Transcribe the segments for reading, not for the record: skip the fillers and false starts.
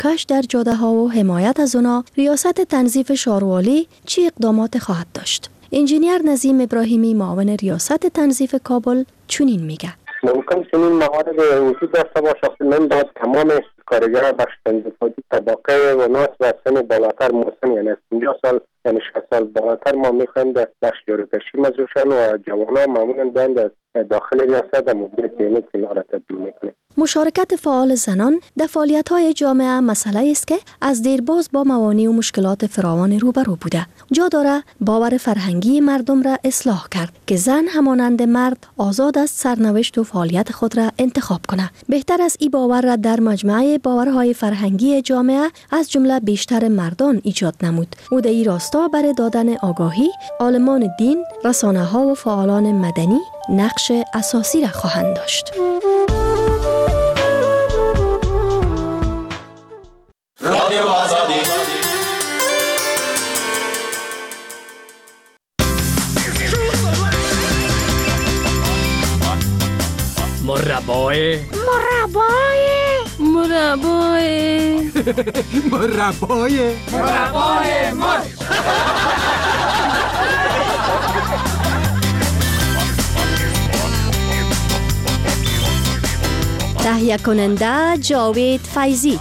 کش در جاده ها و حمایت از اونا، ریاست تنظیف شاروالی چی اقدامات خواهد داشت؟ انجینیر نظیم ابراهیمی معاون ریاست تنظیف کابل چنین میگه. ممکن چنین موارد وجود داشته باشد که من باید تمام کارگر بخش تنظیفاتی طبقه و ناس و سن بالاتر مسن، یعنی 50 سال یعنی 60 سال بالاتر ما میخوایم در بخش جاروکشی مزوشن و جوانان معمولا در داخل ریاست و مدیریت اینه که را تبدیل میکنه. مشارکت فعال زنان در فعالیت‌های جامعه مسئله است که از دیرباز با موانع و مشکلات فراوان روبرو بوده. جا داره باور فرهنگی مردم را اصلاح کرد که زن همانند مرد آزاد است سرنوشت و فعالیت خود را انتخاب کنه. بهتر از این باور را در مجموعه باورهای فرهنگی جامعه از جمله بیشتر مردان ایجاد نمود. او در این راستا برای دادن آگاهی، عالمان دین، رسانه‌ها و فعالان مدنی نقش اساسی را خواهند داشت. رادیو آزادی مربای مرچ. تهیه کننده جاوید فیضی.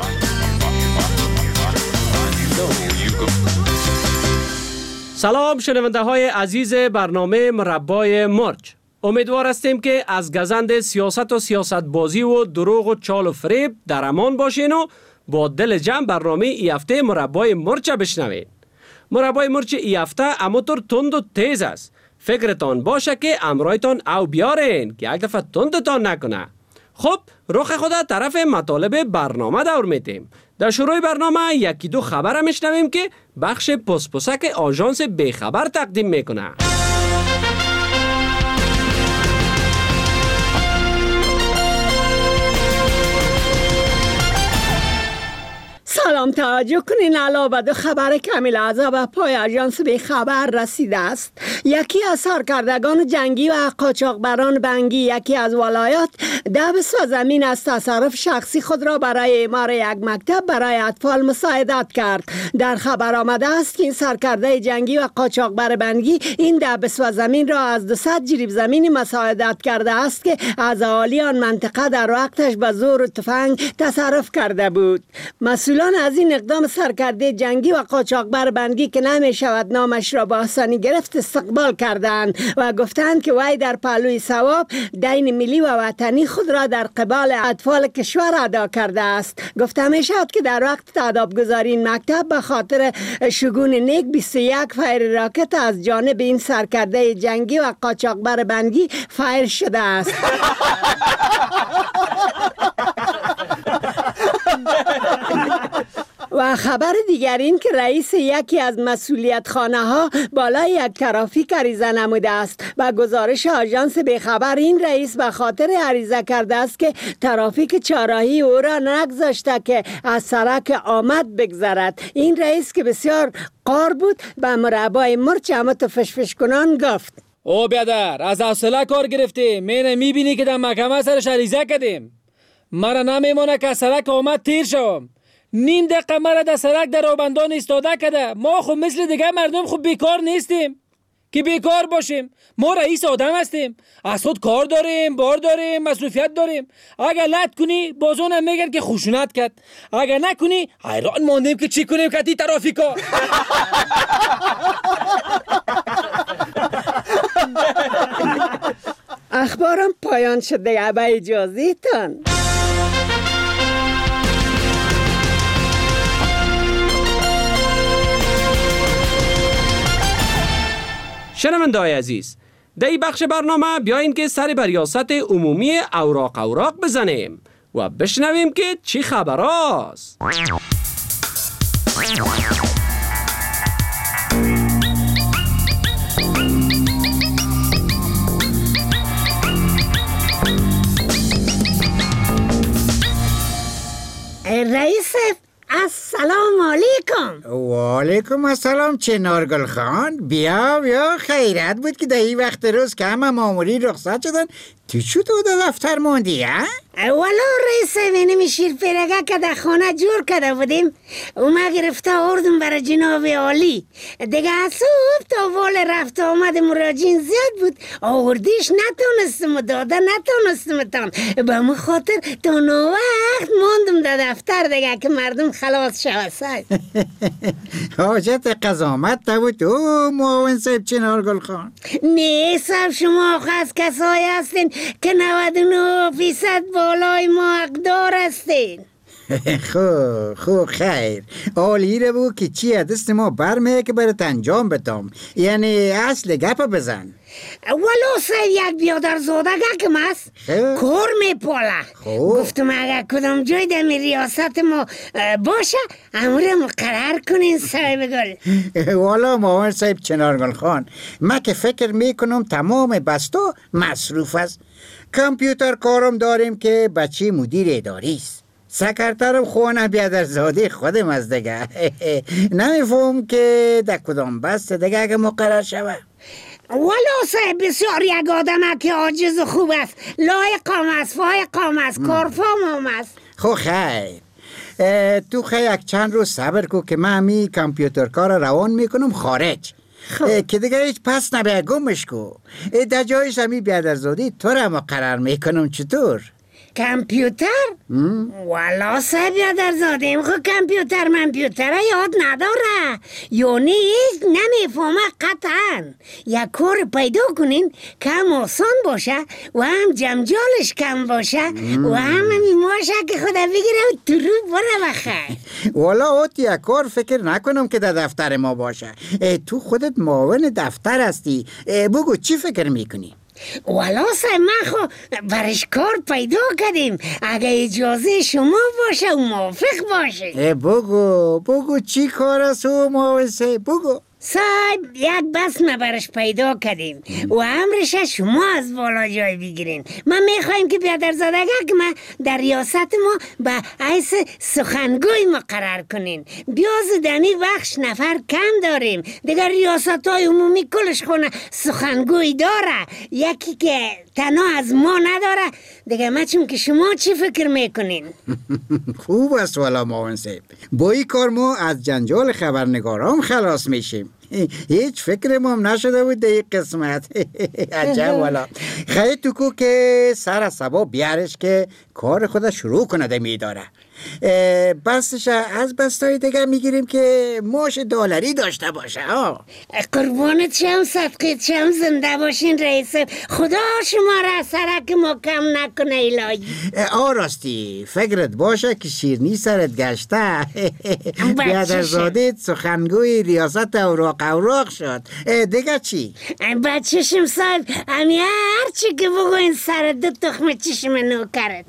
سلام شنونده های عزیز برنامه مربای مرچ. امیدوار هستیم که از گزند سیاست و سیاست بازی و دروغ و چال و فریب در امان باشین و با دل جمع برنامه ای هفته مربای مرچ بشنوین. مربای مرچ ای هفته اموتر تند و تیز است. فکرتان باشه که امرایتان او بیارین که یک دفعه تندتان نکنه. خب رخ خدا طرف مطالب برنامه دور میتیم. در شروع برنامه یکی دو خبر میشنویم که بخش پسپسک آژانس بیخبر تقدیم میکنه. سلام، توجه کنین علاوه دو خبر کمیل اعضا به پای آژانس بیخبر رسیده است. یکی از سرکردگان جنگی و قاچاقبران بنگی یکی از ولایات 10 بسوه زمین از تصرف شخصی خود را برای اعمار یک مکتب برای اطفال مساعدت کرد. در خبر آمده است که این سرکرده جنگی و قاچاقبر بنگی این 10 بسوه زمین را از 200 جریب زمین مساعدت کرده است که از اهالی آن منطقه در وقتش به زور و تفنگ تصرف کرده بود. مسئولان از این اقدام سرکرده جنگی و قاچاقبر بنگی که نمی شود نامش را با آسانی گرفت استقبال کردند و گفتند که وی در پهلوی ثواب دین ملی و وطنی خود را در قبال اطفال کشور ادا کرده است. گفته می شود که در وقت تادابگذاری این مکتب به خاطر شگون نیک 21 فایر راکت از جانب این سرکرده جنگی و قاچاقبر بنگی فایر شده است. و خبر دیگر این که رئیس یکی از مسئولیت خانه ها بالای یک ترافیک عریضه نموده است. و گزارش آژانس بیخبر این رئیس به خاطر عریضه کرده است که ترافیک چهارراهی او را نگذاشته که از سرک آمد بگذرد. این رئیس که بسیار قار بود به مربای مرچ همت فشفش کنان گفت: او بیادر از حوصله کار گرفتی، مینه میبینی که در محکمه سرش عریضه کردیم. مرا نمیمونه که سرک آمد تیر شوم. نیم دقیقه مرا در سرک در آبندان ایستاده کده. ما خب مثل دیگه مردم خب بیکار نیستیم که بیکار باشیم. ما رئیس آدم هستیم، از خود کار داریم، بار داریم، مصروفیت داریم. اگر لط کنی بازون میگن که خشونت کرد، اگر نکنی حیران ماندیم که چی کنیم که تی ترافیکا. اخبارم پایان شده به اجازهتان. شنونده‌های عزیز، در این بخش برنامه بیاین که سر بر ریاست عمومی اوراق بزنیم و بشنویم که چی خبر است. رئیس السلام علیکم. و علیکم السلام چنارگل خان. بیا خیرت بود که در این وقت روز که همه ماموری رخصت شدن تو چو تو در دفتر موندی ها؟ والا رئیس وینی شیر پیرگه که در خانه جور کرده بودیم اومه گرفته آوردم برای جناب عالی. دیگه صبح تا وال رفت آمد مراجعین زیاد بود، آوردیش نتونستم و داده نتونستم تان، به من خاطر تا نوقت موندم در دفتر دیگه که مردم خلاص شود. حاجت قضامت نبود تو معاون صاحب چنارگل خان؟ نه صاحب، شما از کسایی هستین که 99% بالای ما حقدار هستین. خو خیر عالی رو بگو که چی دست ما برمه که برات انجام بدم، یعنی اصل گپ بزن. ولو صاحب یک بیادر زاده گکم است، کار میپاله. گفتم اگر کدام جای دمی ریاست ما باشه امور مقرر کنین صاحب گل. والا معاون صاحب چنارگل خان، من که فکر میکنم تمام بستا مصروف است. کامپیوتر کارم داریم که بچه مدیر اداری است، سکرترم خونه بیادر زاده خودم از دیگه. نمیفهم که در کدام بست دیگه که مقرر شود. والا صاحب بسیار یک آدم که عاجز و خوب است، لایقام است، فایقام است، کارفام است. خو خیر تو یک چند روز صبر کو که من می کامپیوتر کار روان میکنم خارج که دیگه هیچ پس نبیه گمش کو. در جایش همی بیادرزادی تو را مقرر میکنم. چطور؟ کامپیوتر؟ والا صاحب بیادرزادیم خود کامپیوتر یاد نداره، یعنی هیچ نمیفهمه قطعا. یک کار پیدا کنین که هم آسان باشه و هم جمجالش کم باشه و هم باشه که خدا بگیره و تو رو بره بخیر. والا اوت یک کار فکر نکنم که در دفتر ما باشه. تو خودت معاون دفتر هستی، بگو چی فکر میکنی؟ والا صاحب من خو برش کار پیدا کردیم، اگه اجازه شما باشه و موافق باشه. بگو چی کار است و موافقه؟ بگو صاحب یک بسمه برش پیدا کردیم و امرش شما از بالا جای بگیرین. من میخوایم که بیادرزادگه که من در ریاست ما به حیث سخنگوی مقرر کنین. بیاز دنی بخش نفر کم داریم، دیگر ریاست های عمومی کلش خونه سخنگوی داره، یکی که تنها از ما نداره دیگه. من چون که شما چی فکر میکنین؟ خوب است والا معاون صاحب، با این کار ما از جنجال خبرنگارام خلاص میشیم. هیچ فکر ما هم نشده بود در این قسمت. عجب والا. خیلی تو کو که سر سبا بیارش که کار خود شروع کنده میداره. بستش از بستای دیگه میگیریم که ماش دلاری داشته باشه. قربانت شم، صدقیت شم، زنده باشین رئیس. خدا شما را سرک محکم نکنه الهی. راستی فکرت باشه که شیرنی سرت گشته. بیادرزادت سخنگوی ریاست اوراق شد. دیگه چی؟ بچشم صاحب، همی هرچی که بگوین سر دو تخم چشم نوکرت.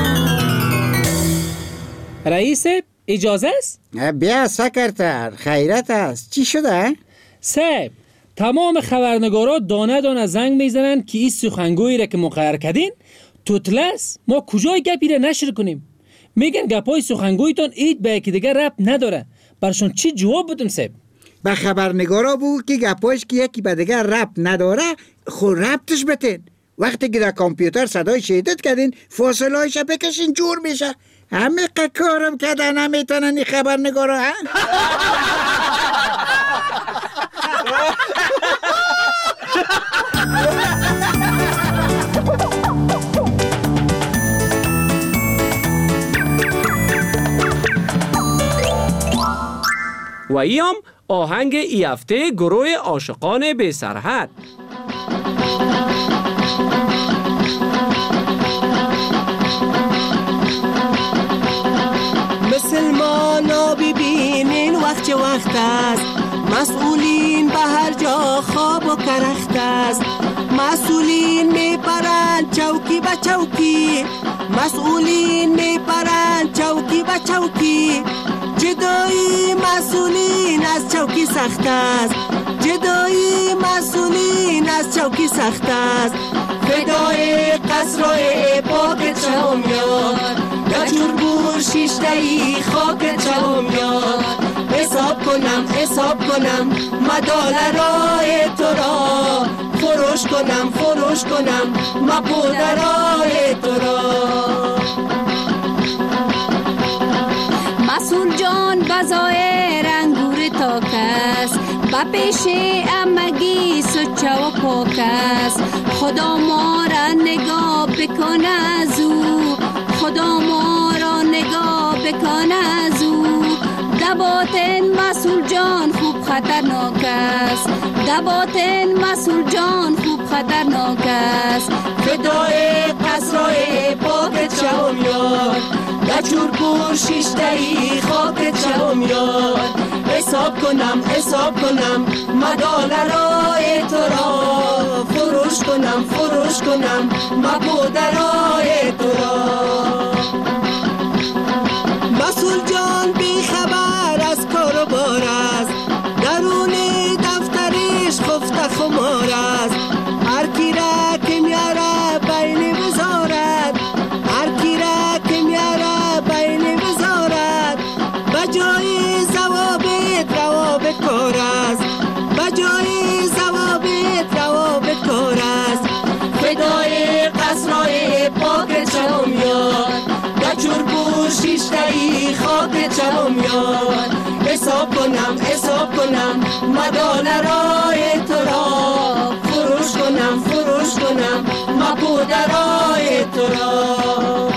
رئیس اجازه است؟ بیا سکرتر، خیرت است. چی شده؟ صاحب تمام خبرنگارا دانه زنگ میزنن که این سخنگویی را که مقرر کردین توتلس، ما کجای گپی را نشر کنیم؟ میگن گپای سخنگویتان اید به یکی دیگه ربط نداره. برشون چی جواب بدم صاحب؟ به خبرنگارا بگو که گپایش که یکی به دیگه ربط نداره خود ربطش بتین. وقتی که در کامپیوتر صدای شهادت کردین فاصله هایش بکشین جور میشه. همه کارم کده نمیتونن این خبرنگارا ها؟ و ایام آهنگ ای هفته گروه عاشقان بی سرحد. مسلمانا ببینین وقت است، مسئولین به هر جا خواب و کرخت است. مسئولین میپرند چوکی به چوکی، مسئولین میپرند چوکی به چوکی. جدایی مسئولین از چوکی سخت است، جدایی مسئولین از چوکی سخت است. فدای قصرهای پاک چهم یاد، یا چربور شیشتهی خاک چهم یاد. حساب کنم مدال رای تو را، فروش کنم فروش کنم مپودرای تو را. مسئول جان بزایر انگور تاکس با پیش امگی سچه و پاکس. خدا ما را نگاه بکن از او، خدا ما را نگاه بکن از او. دباتن مسئول جان خوب خطرناک است، دباتن مسئول جان خوب خطرناک است. فدای قصرای پاکت شوم یار، دچور پور شیشتهی خاکت شوم یار. حساب کنم مدالرای تو را، فروش کنم مپودرای تو را. مسئول جان بی خبر از کار و بار است، درون دفترش خفته خمار است. هر کی را که میاره بین وزارت، هر کی را که میاره بین وزارت. بجای ضوابط روابط کار است، بجای ضوابط روابط کار است. فدای قصرهای پاکت شوم یار، دچور پور شیشتهی خاکت شوم یار. حساب کنم مدالرای تو را، فروش کنم مپودرای تو را.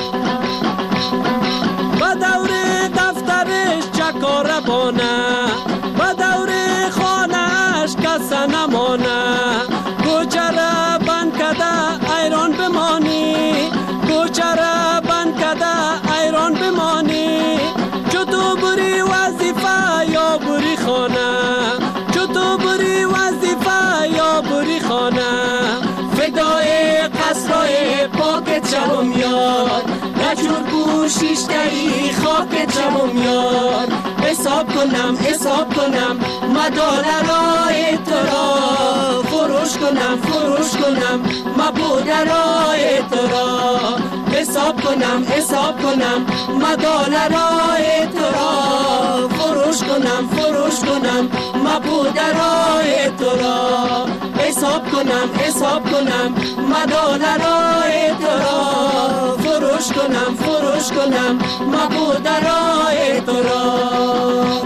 با دور دفترش چکار بانه، با دور خانهش کس نمانه. کوچه را بند کده ایران بمانی، کوچه را بند کده ایران بمانی. چو تو بری وظیفه یا بری خانه، چو تو بری وظیفه یا بری خانه. فدای قصرهای پاکت شوم یار، دچور پور شیشتهی خاکت شوم یار. حساب کنم مدالرای تو را، فروش کنم مپودرای تو را. حساب کنم مدالرای تو را، فروش کنم مپودرای تو را. حساب کنم مدالرای تو را، فروش کنم مپودرای تو را.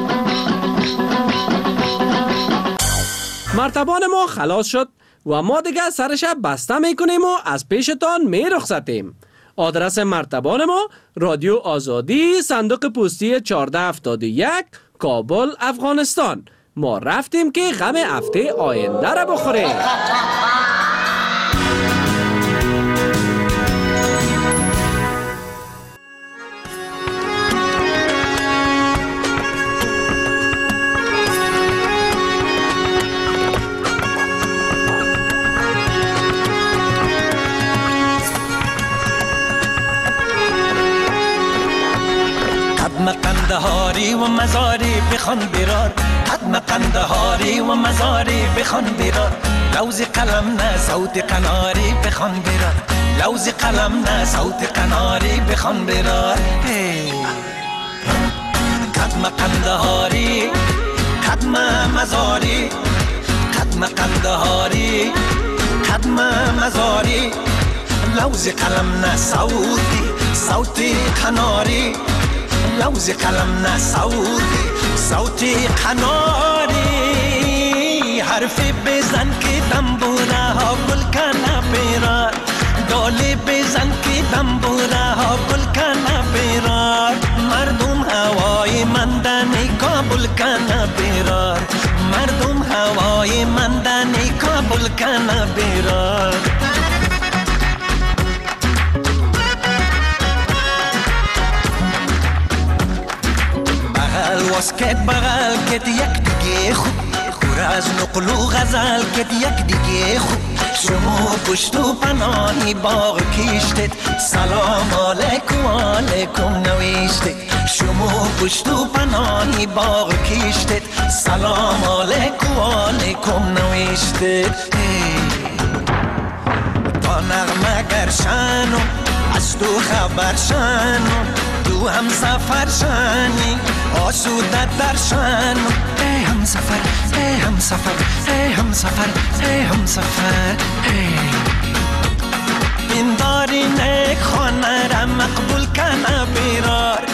مرتبان ما خلاص شد و ما دیگه سرش بسته میکنیم و از پیشتان میرخصتیم. آدرس مرتبان ما رادیو آزادی، صندوق پستی 1471، کابل، افغانستان. ما رفتیم که غم هفته آینده را بخوریم. قدم قندهاری و مزاری بخوان برار، قدم قندهاری و مزاری بخوان برار. لوز قلم نه صوت قناری بخوان برار، لوز قلم نه صوت قناری بخوان برار. قدم قندهاری قدم مزاری، قدم قندهاری قدم مزاری. لوز قلم نه صوت قناری، لوز قلم نه صوت قناری. حرفی بزن که دنبوره ها گل کنه بیرار، دالی بزن که دنبوره ها گل کنه بیرار. مردم هوای مندنی کابل کنه بیرار، مردم هوای مندنی کابل کنه بیرار. واسکت بغل کت یک دیگه خوب، خور از نقل و غزل کت یک دیگه خوب. شما پشت و پناهی باغ کشتید، سلام علیکم علیکم نوشتید. شما پشت و پناهی باغ کشتید، سلام علیکم علیکم نوشتید. تا نغمه گرشن و از تو خبرشن، تو هم سفر شانی آسودت در شان ای هم سفر ای هم سفر ای هم سفر ای هم سفر این دارین ایک خانه را مقبول کنه بیرار